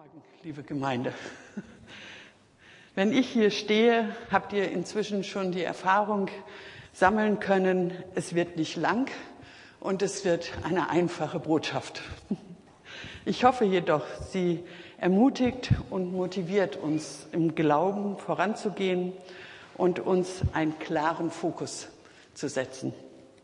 Morgen, liebe Gemeinde. Wenn ich hier stehe, habt ihr inzwischen schon die Erfahrung sammeln können, es wird nicht lang und es wird eine einfache Botschaft. Ich hoffe jedoch, sie ermutigt und motiviert uns im Glauben voranzugehen und uns einen klaren Fokus zu setzen.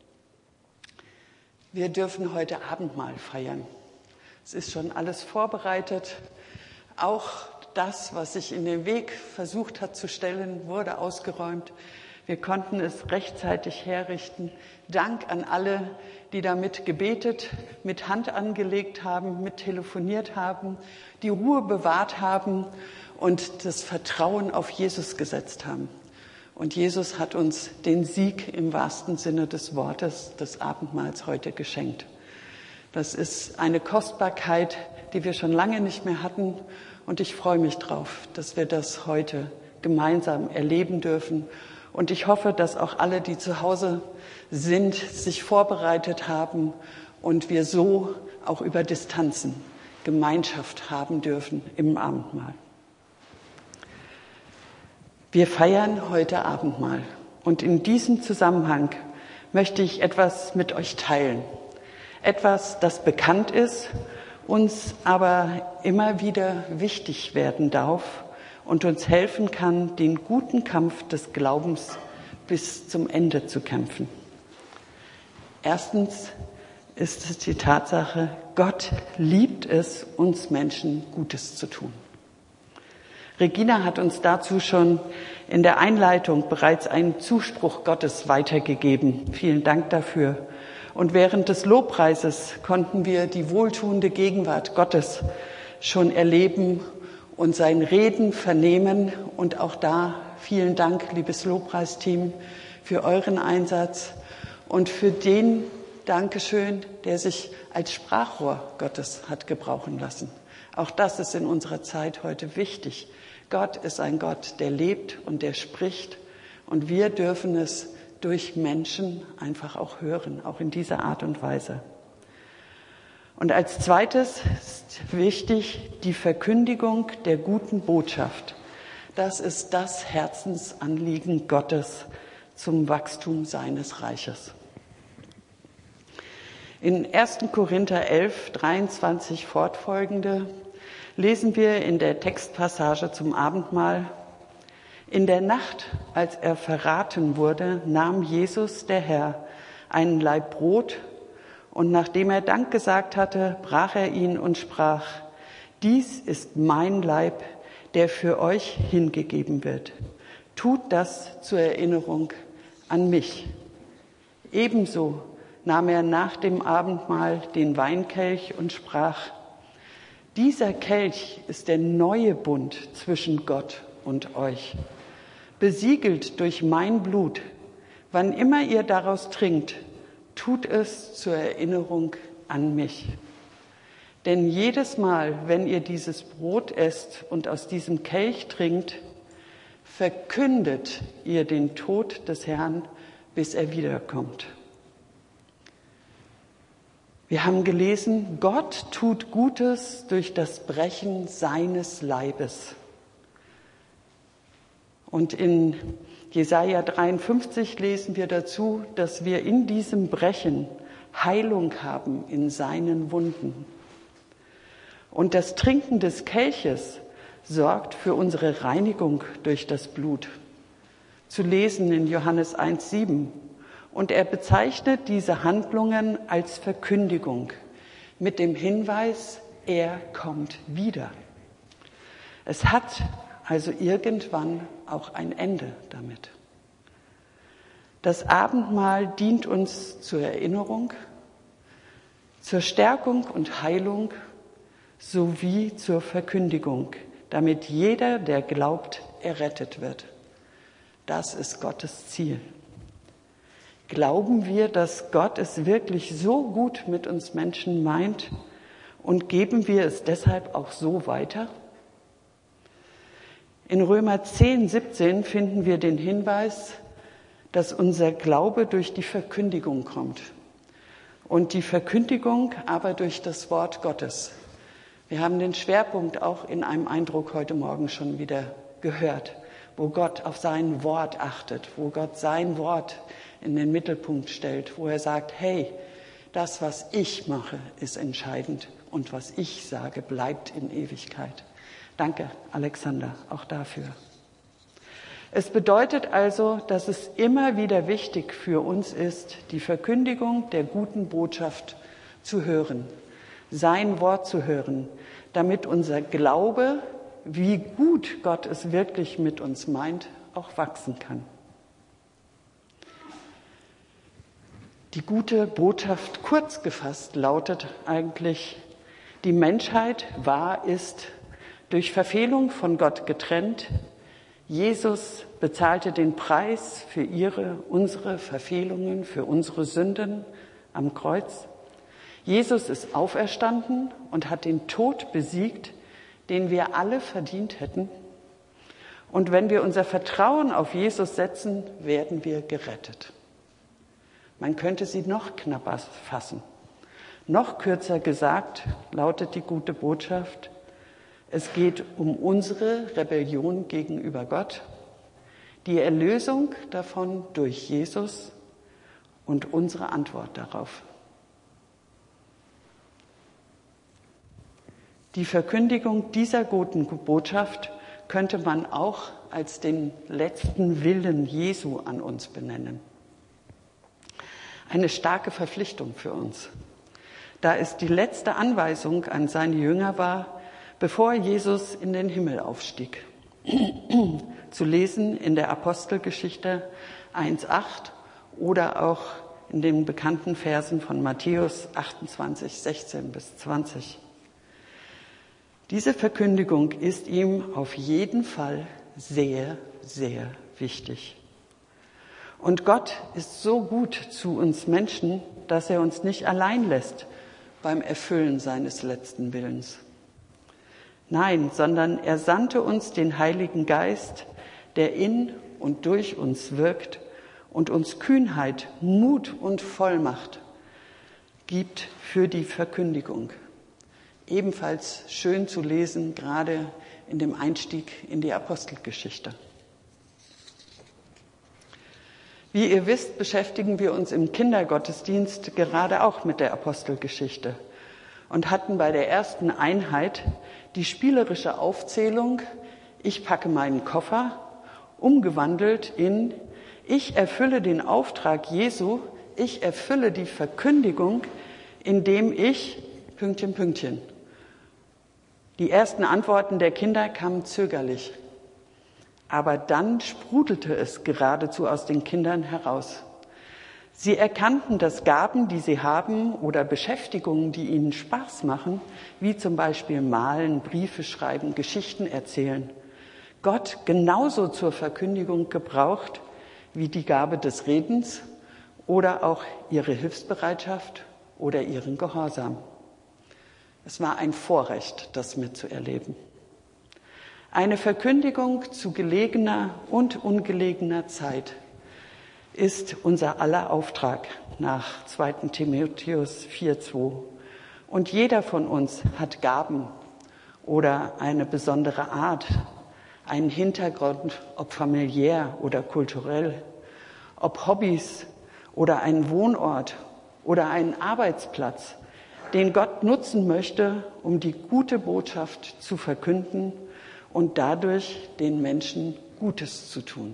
Wir dürfen heute Abendmahl feiern. Es ist schon alles vorbereitet. Auch das, was sich in den Weg versucht hat zu stellen, wurde ausgeräumt. Wir konnten es rechtzeitig herrichten. Dank an alle, die damit gebetet, mit Hand angelegt haben, mit telefoniert haben, die Ruhe bewahrt haben und das Vertrauen auf Jesus gesetzt haben. Und Jesus hat uns den Sieg im wahrsten Sinne des Wortes des Abendmahls heute geschenkt. Das ist eine Kostbarkeit, die wir schon lange nicht mehr hatten. Und ich freue mich drauf, dass wir das heute gemeinsam erleben dürfen. Und ich hoffe, dass auch alle, die zu Hause sind, sich vorbereitet haben und wir so auch über Distanzen Gemeinschaft haben dürfen im Abendmahl. Wir feiern heute Abendmahl. Und in diesem Zusammenhang möchte ich etwas mit euch teilen. Etwas, das bekannt ist, uns aber immer wieder wichtig werden darf und uns helfen kann, den guten Kampf des Glaubens bis zum Ende zu kämpfen. Erstens ist es die Tatsache, Gott liebt es, uns Menschen Gutes zu tun. Regina hat uns dazu schon in der Einleitung bereits einen Zuspruch Gottes weitergegeben. Vielen Dank dafür. Und während des Lobpreises konnten wir die wohltuende Gegenwart Gottes schon erleben und sein Reden vernehmen. Und auch da vielen Dank, liebes Lobpreisteam, für euren Einsatz und für den Dankeschön, der sich als Sprachrohr Gottes hat gebrauchen lassen. Auch das ist in unserer Zeit heute wichtig. Gott ist ein Gott, der lebt und der spricht. Und wir dürfen es durch Menschen einfach auch hören, auch in dieser Art und Weise. Und als zweites ist wichtig die Verkündigung der guten Botschaft. Das ist das Herzensanliegen Gottes zum Wachstum seines Reiches. In 1. Korinther 11, 23 fortfolgende lesen wir in der Textpassage zum Abendmahl: In der Nacht, als er verraten wurde, nahm Jesus, der Herr, einen Laib Brot und nachdem er Dank gesagt hatte, brach er ihn und sprach: Dies ist mein Leib, der für euch hingegeben wird. Tut das zur Erinnerung an mich. Ebenso nahm er nach dem Abendmahl den Weinkelch und sprach: Dieser Kelch ist der neue Bund zwischen Gott und euch, besiegelt durch mein Blut. Wann immer ihr daraus trinkt, tut es zur Erinnerung an mich. Denn jedes Mal, wenn ihr dieses Brot esst und aus diesem Kelch trinkt, verkündet ihr den Tod des Herrn, bis er wiederkommt. Wir haben gelesen, Gott tut Gutes durch das Brechen seines Leibes. Und in Jesaja 53 lesen wir dazu, dass wir in diesem Brechen Heilung haben in seinen Wunden. Und das Trinken des Kelches sorgt für unsere Reinigung durch das Blut. Zu lesen in Johannes 1,7. Und er bezeichnet diese Handlungen als Verkündigung mit dem Hinweis, er kommt wieder. Es hat also irgendwann auch ein Ende damit. Das Abendmahl dient uns zur Erinnerung, zur Stärkung und Heilung sowie zur Verkündigung, damit jeder, der glaubt, errettet wird. Das ist Gottes Ziel. Glauben wir, dass Gott es wirklich so gut mit uns Menschen meint und geben wir es deshalb auch so weiter? In Römer 10, 17 finden wir den Hinweis, dass unser Glaube durch die Verkündigung kommt und die Verkündigung aber durch das Wort Gottes. Wir haben den Schwerpunkt auch in einem Eindruck heute Morgen schon wieder gehört, wo Gott auf sein Wort achtet, wo Gott sein Wort in den Mittelpunkt stellt, wo er sagt, hey, das, was ich mache, ist entscheidend und was ich sage, bleibt in Ewigkeit. Danke, Alexander, auch dafür. Es bedeutet also, dass es immer wieder wichtig für uns ist, die Verkündigung der guten Botschaft zu hören, sein Wort zu hören, damit unser Glaube, wie gut Gott es wirklich mit uns meint, auch wachsen kann. Die gute Botschaft, kurz gefasst, lautet eigentlich, die Menschheit ist durch Verfehlung von Gott getrennt. Jesus bezahlte den Preis für unsere Verfehlungen, für unsere Sünden am Kreuz. Jesus ist auferstanden und hat den Tod besiegt, den wir alle verdient hätten. Und wenn wir unser Vertrauen auf Jesus setzen, werden wir gerettet. Man könnte sie noch knapper fassen. Noch kürzer gesagt lautet die gute Botschaft, es geht um unsere Rebellion gegenüber Gott, die Erlösung davon durch Jesus und unsere Antwort darauf. Die Verkündigung dieser guten Botschaft könnte man auch als den letzten Willen Jesu an uns benennen. Eine starke Verpflichtung für uns, da es die letzte Anweisung an seine Jünger war, bevor Jesus in den Himmel aufstieg. Zu lesen in der Apostelgeschichte 1,8 oder auch in den bekannten Versen von Matthäus 28, 16 bis 20. Diese Verkündigung ist ihm auf jeden Fall sehr, sehr wichtig. Und Gott ist so gut zu uns Menschen, dass er uns nicht allein lässt beim Erfüllen seines letzten Willens. Nein, sondern er sandte uns den Heiligen Geist, der in und durch uns wirkt und uns Kühnheit, Mut und Vollmacht gibt für die Verkündigung. Ebenfalls schön zu lesen, gerade in dem Einstieg in die Apostelgeschichte. Wie ihr wisst, beschäftigen wir uns im Kindergottesdienst gerade auch mit der Apostelgeschichte und hatten bei der ersten Einheit die spielerische Aufzählung, ich packe meinen Koffer, umgewandelt in, ich erfülle den Auftrag Jesu, ich erfülle die Verkündigung, indem ich, Pünktchen, Pünktchen. Die ersten Antworten der Kinder kamen zögerlich, aber dann sprudelte es geradezu aus den Kindern heraus. Sie erkannten, dass Gaben, die sie haben oder Beschäftigungen, die ihnen Spaß machen, wie zum Beispiel Malen, Briefe schreiben, Geschichten erzählen, Gott genauso zur Verkündigung gebraucht wie die Gabe des Redens oder auch ihre Hilfsbereitschaft oder ihren Gehorsam. Es war ein Vorrecht, das mitzuerleben. Eine Verkündigung zu gelegener und ungelegener Zeit ist unser aller Auftrag nach 2. Timotheus 4,2. Und jeder von uns hat Gaben oder eine besondere Art, einen Hintergrund, ob familiär oder kulturell, ob Hobbys oder einen Wohnort oder einen Arbeitsplatz, den Gott nutzen möchte, um die gute Botschaft zu verkünden und dadurch den Menschen Gutes zu tun.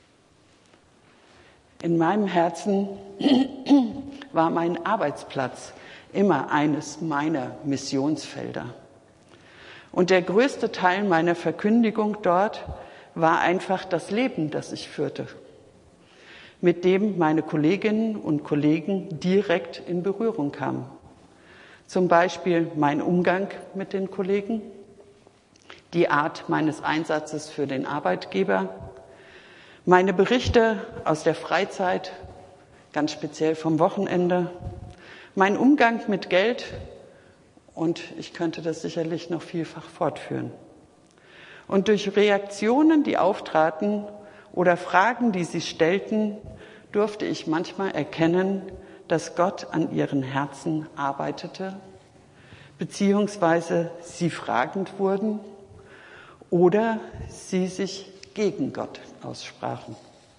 In meinem Herzen war mein Arbeitsplatz immer eines meiner Missionsfelder. Und der größte Teil meiner Verkündigung dort war einfach das Leben, das ich führte, mit dem meine Kolleginnen und Kollegen direkt in Berührung kamen. Zum Beispiel mein Umgang mit den Kollegen, die Art meines Einsatzes für den Arbeitgeber, meine Berichte aus der Freizeit, ganz speziell vom Wochenende, mein Umgang mit Geld und ich könnte das sicherlich noch vielfach fortführen. Und durch Reaktionen, die auftraten oder Fragen, die sie stellten, durfte ich manchmal erkennen, dass Gott an ihren Herzen arbeitete, beziehungsweise sie fragend wurden oder sie sich gegen Gott aussprachen.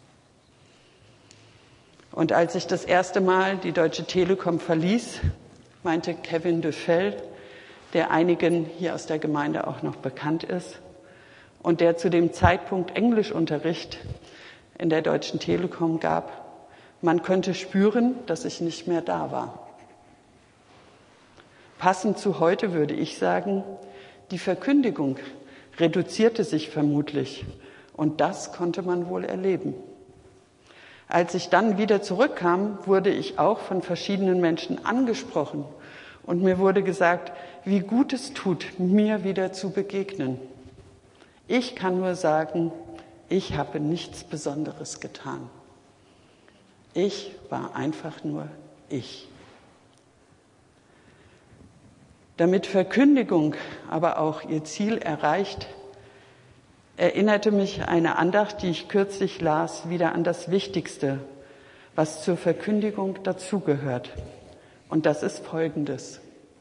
Und als ich das erste Mal die Deutsche Telekom verließ, meinte Kevin Dufell, der einigen hier aus der Gemeinde auch noch bekannt ist und der zu dem Zeitpunkt Englischunterricht in der Deutschen Telekom gab, man könnte spüren, dass ich nicht mehr da war. Passend zu heute würde ich sagen, die Verkündigung reduzierte sich vermutlich und das konnte man wohl erleben. Als ich dann wieder zurückkam, wurde ich auch von verschiedenen Menschen angesprochen und mir wurde gesagt, wie gut es tut, mir wieder zu begegnen. Ich kann nur sagen, ich habe nichts Besonderes getan. Ich war einfach nur ich. Damit Verkündigung aber auch ihr Ziel erreicht, erinnerte mich eine Andacht, die ich kürzlich las, wieder an das Wichtigste, was zur Verkündigung dazugehört. Und das ist Folgendes.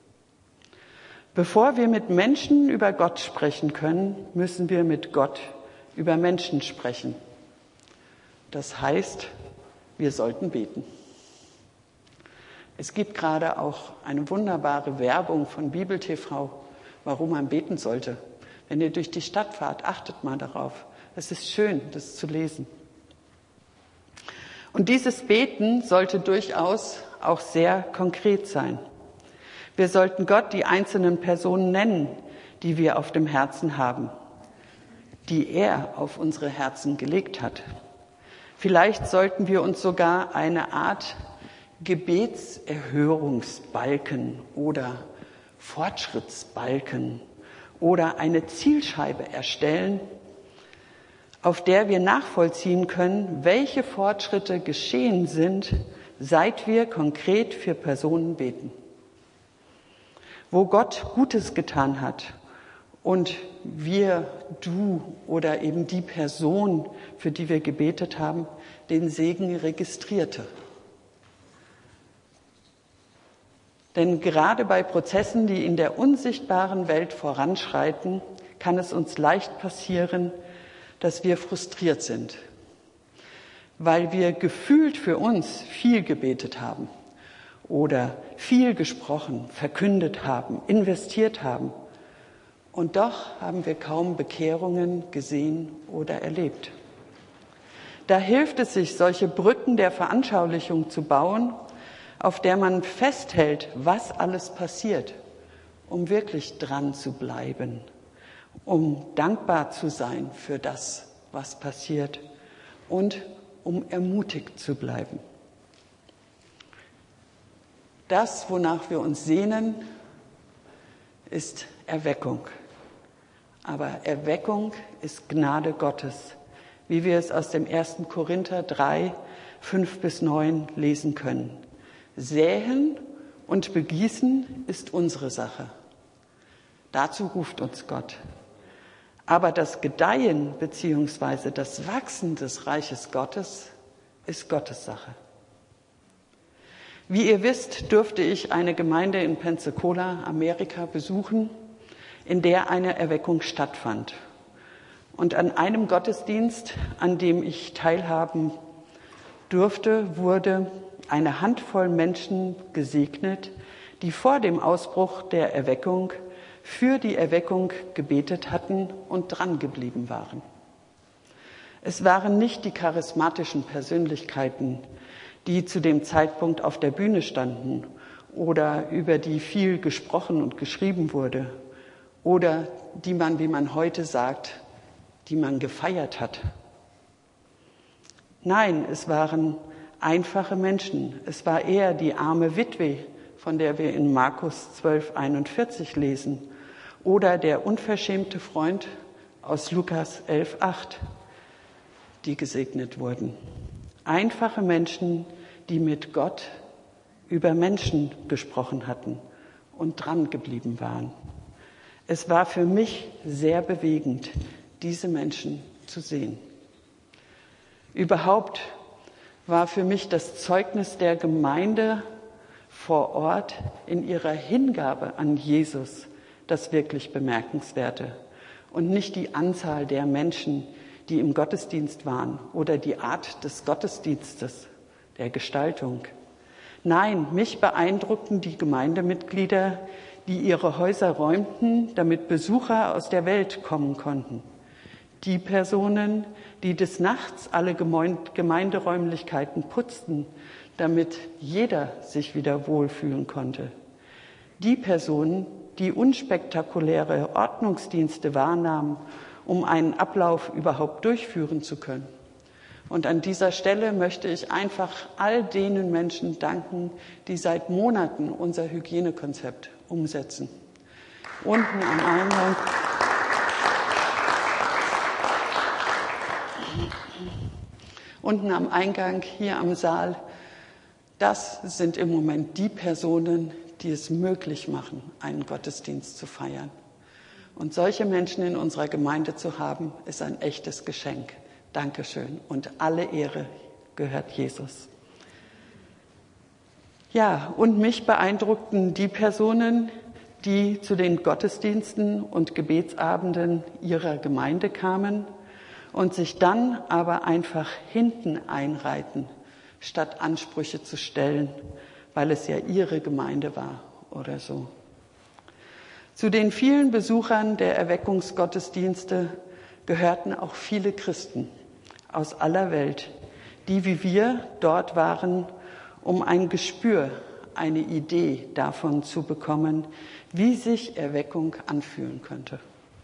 Bevor wir mit Menschen über Gott sprechen können, müssen wir mit Gott über Menschen sprechen. Das heißt, wir sollten beten. Es gibt gerade auch eine wunderbare Werbung von Bibel TV, warum man beten sollte. Wenn ihr durch die Stadt fahrt, achtet mal darauf. Es ist schön, das zu lesen. Und dieses Beten sollte durchaus auch sehr konkret sein. Wir sollten Gott die einzelnen Personen nennen, die wir auf dem Herzen haben, die er auf unsere Herzen gelegt hat. Vielleicht sollten wir uns sogar eine Art Gebetserhörungsbalken oder Fortschrittsbalken oder eine Zielscheibe erstellen, auf der wir nachvollziehen können, welche Fortschritte geschehen sind, seit wir konkret für Personen beten. Wo Gott Gutes getan hat und wir, du oder eben die Person, für die wir gebetet haben, den Segen registrierte. Denn gerade bei Prozessen, die in der unsichtbaren Welt voranschreiten, kann es uns leicht passieren, dass wir frustriert sind, weil wir gefühlt für uns viel gebetet haben oder viel gesprochen, verkündet haben, investiert haben. Und doch haben wir kaum Bekehrungen gesehen oder erlebt. Da hilft es sich, solche Brücken der Veranschaulichung zu bauen, auf der man festhält, was alles passiert, um wirklich dran zu bleiben, um dankbar zu sein für das, was passiert und um ermutigt zu bleiben. Das, wonach wir uns sehnen, ist Erweckung. Aber Erweckung ist Gnade Gottes, wie wir es aus dem 1. Korinther 3, 5-9 lesen können. Säen und begießen ist unsere Sache. Dazu ruft uns Gott. Aber das Gedeihen bzw. das Wachsen des Reiches Gottes ist Gottes Sache. Wie ihr wisst, durfte ich eine Gemeinde in Pensacola, Amerika, besuchen, in der eine Erweckung stattfand. Und an einem Gottesdienst, an dem ich teilhaben durfte, wurde eine Handvoll Menschen gesegnet, die vor dem Ausbruch der Erweckung für die Erweckung gebetet hatten und dran geblieben waren. Es waren nicht die charismatischen Persönlichkeiten, die zu dem Zeitpunkt auf der Bühne standen oder über die viel gesprochen und geschrieben wurde oder die man, wie man heute sagt, die man gefeiert hat. Nein, es waren einfache Menschen. Es war eher die arme Witwe, von der wir in Markus 12,41 lesen, oder der unverschämte Freund aus Lukas 11,8, die gesegnet wurden. Einfache Menschen, die mit Gott über Menschen gesprochen hatten und dran geblieben waren. Es war für mich sehr bewegend, diese Menschen zu sehen. Überhaupt war für mich das Zeugnis der Gemeinde vor Ort in ihrer Hingabe an Jesus das wirklich Bemerkenswerte und nicht die Anzahl der Menschen, die im Gottesdienst waren oder die Art des Gottesdienstes, der Gestaltung. Nein, mich beeindruckten die Gemeindemitglieder, die ihre Häuser räumten, damit Besucher aus der Welt kommen konnten. Die Personen, die des Nachts alle Gemeinderäumlichkeiten putzten, damit jeder sich wieder wohlfühlen konnte. Die Personen, die unspektakuläre Ordnungsdienste wahrnahmen, um einen Ablauf überhaupt durchführen zu können. Und an dieser Stelle möchte ich einfach all denen Menschen danken, die seit Monaten unser Hygienekonzept umsetzen. Unten am Eingang, hier am Saal, das sind im Moment die Personen, die es möglich machen, einen Gottesdienst zu feiern. Und solche Menschen in unserer Gemeinde zu haben, ist ein echtes Geschenk. Dankeschön. Und alle Ehre gehört Jesus. Ja, und mich beeindruckten die Personen, die zu den Gottesdiensten und Gebetsabenden ihrer Gemeinde kamen und sich dann aber einfach hinten einreihten, statt Ansprüche zu stellen, weil es ja ihre Gemeinde war oder so. Zu den vielen Besuchern der Erweckungsgottesdienste gehörten auch viele Christen aus aller Welt, die wie wir dort waren, um ein Gespür, eine Idee davon zu bekommen, wie sich Erweckung anfühlen könnte.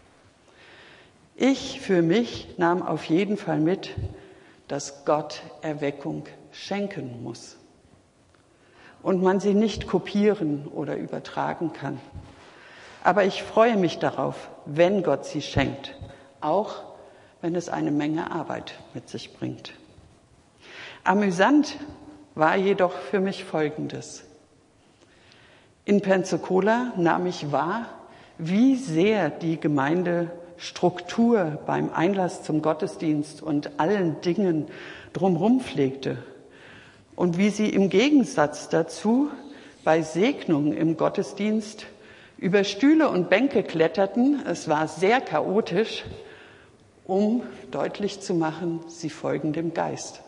Ich für mich nahm auf jeden Fall mit, dass Gott Erweckung schenken muss und man sie nicht kopieren oder übertragen kann. Aber ich freue mich darauf, wenn Gott sie schenkt, auch wenn es eine Menge Arbeit mit sich bringt. Amüsant war jedoch für mich Folgendes. In Pensacola nahm ich wahr, wie sehr die Gemeindestruktur beim Einlass zum Gottesdienst und allen Dingen drumherum pflegte und wie sie im Gegensatz dazu bei Segnungen im Gottesdienst über Stühle und Bänke kletterten. Es war sehr chaotisch, um deutlich zu machen, sie folgen dem Geist.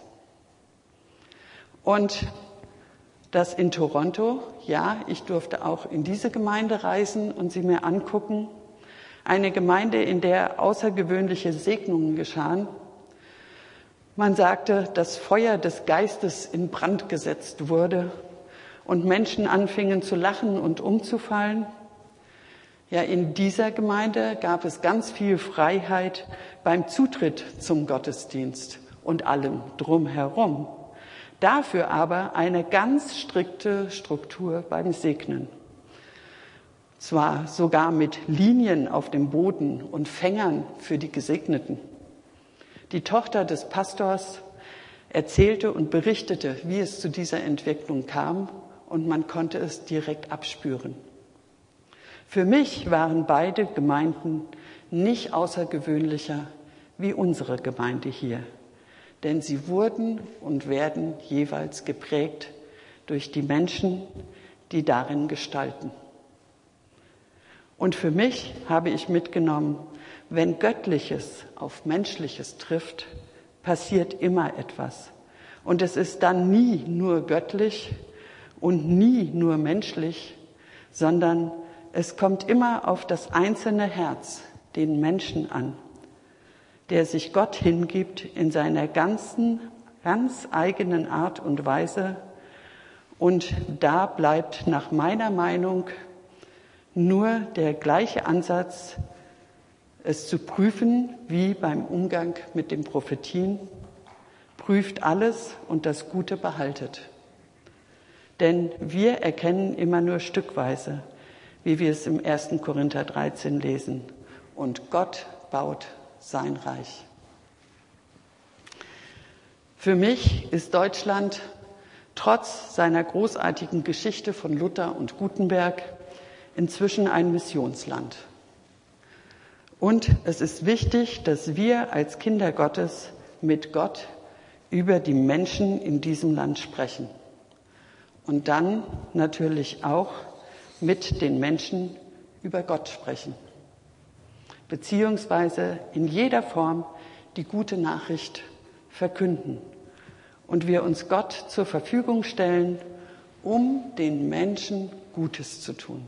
Und das in Toronto, ja, ich durfte auch in diese Gemeinde reisen und sie mir angucken. Eine Gemeinde, in der außergewöhnliche Segnungen geschahen. Man sagte, das Feuer des Geistes in Brand gesetzt wurde und Menschen anfingen zu lachen und umzufallen. Ja, in dieser Gemeinde gab es ganz viel Freiheit beim Zutritt zum Gottesdienst und allem drumherum. Dafür aber eine ganz strikte Struktur beim Segnen. Zwar sogar mit Linien auf dem Boden und Fängern für die Gesegneten. Die Tochter des Pastors erzählte und berichtete, wie es zu dieser Entwicklung kam, und man konnte es direkt abspüren. Für mich waren beide Gemeinden nicht außergewöhnlicher wie unsere Gemeinde hier, denn sie wurden und werden jeweils geprägt durch die Menschen, die darin gestalten. Und für mich habe ich mitgenommen, wenn Göttliches auf Menschliches trifft, passiert immer etwas. Und es ist dann nie nur göttlich und nie nur menschlich, sondern es kommt immer auf das einzelne Herz, den Menschen an, der sich Gott hingibt in seiner ganz eigenen Art und Weise. Und da bleibt nach meiner Meinung nur der gleiche Ansatz, es zu prüfen wie beim Umgang mit den Prophetien. Prüft alles und das Gute behaltet. Denn wir erkennen immer nur stückweise, wie wir es im 1. Korinther 13 lesen. Und Gott baut sein Reich. Für mich ist Deutschland trotz seiner großartigen Geschichte von Luther und Gutenberg inzwischen ein Missionsland. Und es ist wichtig, dass wir als Kinder Gottes mit Gott über die Menschen in diesem Land sprechen. Und dann natürlich auch mit den Menschen über Gott sprechen, beziehungsweise in jeder Form die gute Nachricht verkünden und wir uns Gott zur Verfügung stellen, um den Menschen Gutes zu tun.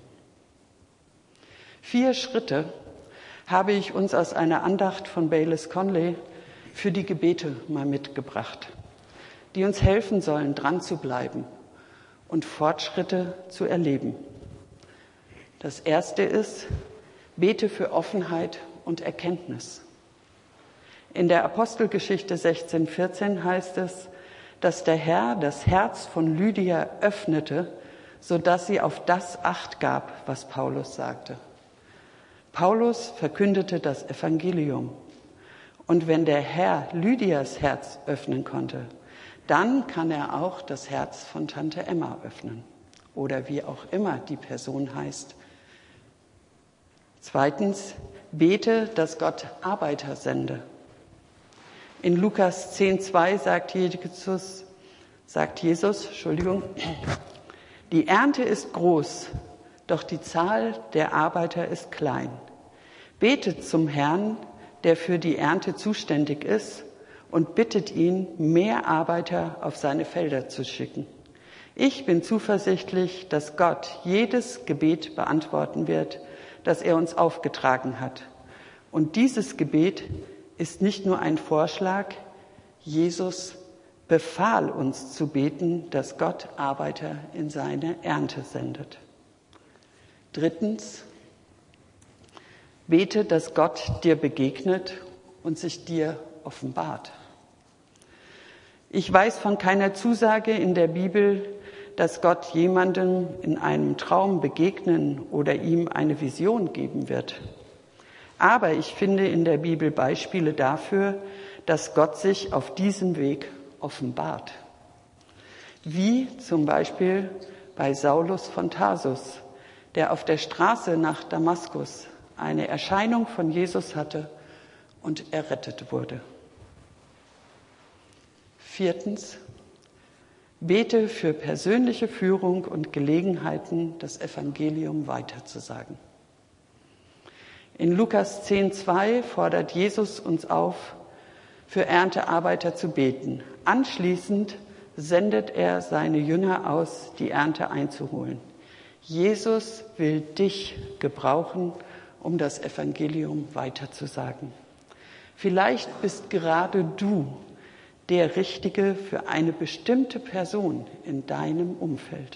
4 Schritte habe ich uns aus einer Andacht von Baylis Conley für die Gebete mal mitgebracht, die uns helfen sollen, dran zu bleiben und Fortschritte zu erleben. Das erste ist, bete für Offenheit und Erkenntnis. In der Apostelgeschichte 16,14 heißt es, dass der Herr das Herz von Lydia öffnete, sodass sie auf das Acht gab, was Paulus sagte. Paulus verkündete das Evangelium. Und wenn der Herr Lydias Herz öffnen konnte, dann kann er auch das Herz von Tante Emma öffnen oder wie auch immer die Person heißt. Zweitens, bete, dass Gott Arbeiter sende. In Lukas 10,2 sagt Jesus, die Ernte ist groß, doch die Zahl der Arbeiter ist klein. Betet zum Herrn, der für die Ernte zuständig ist, und bittet ihn, mehr Arbeiter auf seine Felder zu schicken. Ich bin zuversichtlich, dass Gott jedes Gebet beantworten wird, das er uns aufgetragen hat. Und dieses Gebet ist nicht nur ein Vorschlag. Jesus befahl uns zu beten, dass Gott Arbeiter in seine Ernte sendet. Drittens, bete, dass Gott dir begegnet und sich dir offenbart. Ich weiß von keiner Zusage in der Bibel, dass Gott jemandem in einem Traum begegnen oder ihm eine Vision geben wird. Aber ich finde in der Bibel Beispiele dafür, dass Gott sich auf diesem Weg offenbart. Wie zum Beispiel bei Saulus von Tarsus, der auf der Straße nach Damaskus eine Erscheinung von Jesus hatte und errettet wurde. Viertens, bete für persönliche Führung und Gelegenheiten, das Evangelium weiterzusagen. In Lukas 10,2 fordert Jesus uns auf, für Erntearbeiter zu beten. Anschließend sendet er seine Jünger aus, die Ernte einzuholen. Jesus will dich gebrauchen, um das Evangelium weiterzusagen. Vielleicht bist gerade du der Richtige für eine bestimmte Person in deinem Umfeld.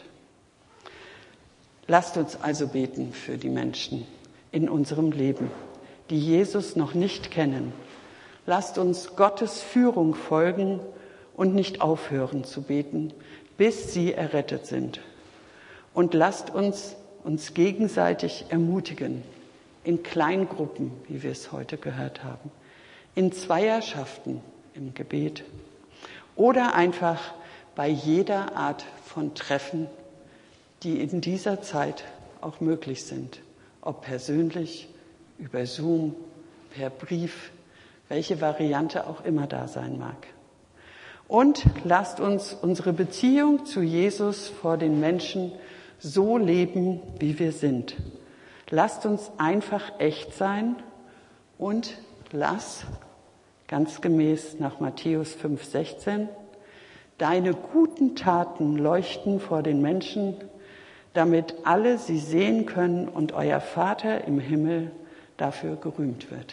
Lasst uns also beten für die Menschen in unserem Leben, die Jesus noch nicht kennen. Lasst uns Gottes Führung folgen und nicht aufhören zu beten, bis sie errettet sind. Und lasst uns gegenseitig ermutigen, in Kleingruppen, wie wir es heute gehört haben, in Zweierschaften im Gebet oder einfach bei jeder Art von Treffen, die in dieser Zeit auch möglich sind, ob persönlich, über Zoom, per Brief, welche Variante auch immer da sein mag. Und lasst uns unsere Beziehung zu Jesus vor den Menschen so leben, wie wir sind. Lasst uns einfach echt sein und lass, ganz gemäß nach Matthäus 5,16, deine guten Taten leuchten vor den Menschen, damit alle sie sehen können und euer Vater im Himmel dafür gerühmt wird.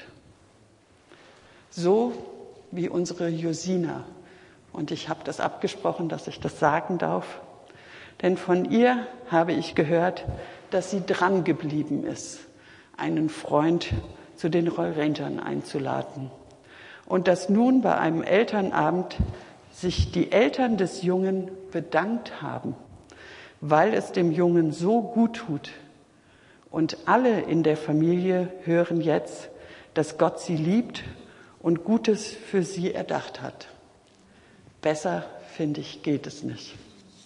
So wie unsere Josina. Und ich habe das abgesprochen, dass ich das sagen darf. Denn von ihr habe ich gehört, dass sie dran geblieben ist, einen Freund zu den Roll Rangern einzuladen. Und dass nun bei einem Elternabend sich die Eltern des Jungen bedankt haben, weil es dem Jungen so gut tut. Und alle in der Familie hören jetzt, dass Gott sie liebt und Gutes für sie erdacht hat. Besser, finde ich, geht es nicht.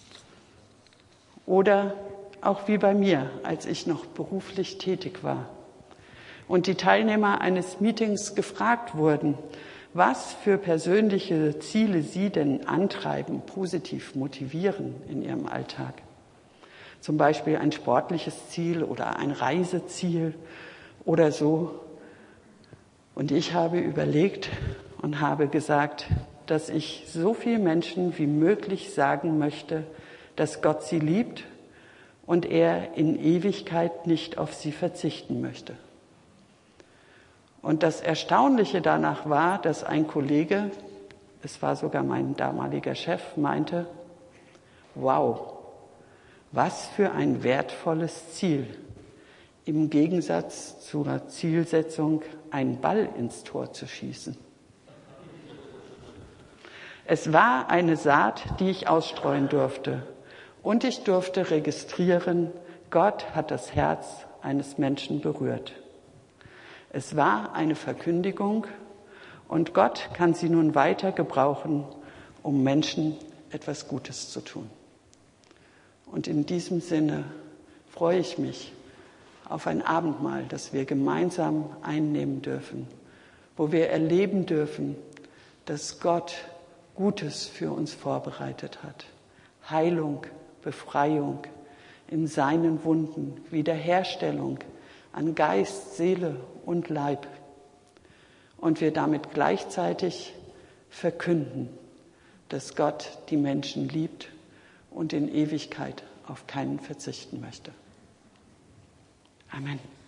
Oder auch wie bei mir, als ich noch beruflich tätig war und die Teilnehmer eines Meetings gefragt wurden, was für persönliche Ziele Sie denn antreiben, positiv motivieren in Ihrem Alltag. Zum Beispiel ein sportliches Ziel oder ein Reiseziel oder so. Und ich habe überlegt und habe gesagt, dass ich so vielen Menschen wie möglich sagen möchte, dass Gott sie liebt und er in Ewigkeit nicht auf sie verzichten möchte. Und das Erstaunliche danach war, dass ein Kollege, es war sogar mein damaliger Chef, meinte, wow, was für ein wertvolles Ziel, im Gegensatz zur Zielsetzung, einen Ball ins Tor zu schießen. Es war eine Saat, die ich ausstreuen durfte. Und ich durfte registrieren, Gott hat das Herz eines Menschen berührt. Es war eine Verkündigung und Gott kann sie nun weiter gebrauchen, um Menschen etwas Gutes zu tun. Und in diesem Sinne freue ich mich auf ein Abendmahl, das wir gemeinsam einnehmen dürfen, wo wir erleben dürfen, dass Gott Gutes für uns vorbereitet hat. Heilung, Befreiung in seinen Wunden, Wiederherstellung an Geist, Seele und Leib. Und wir damit gleichzeitig verkünden, dass Gott die Menschen liebt und in Ewigkeit auf keinen verzichten möchte. Amen.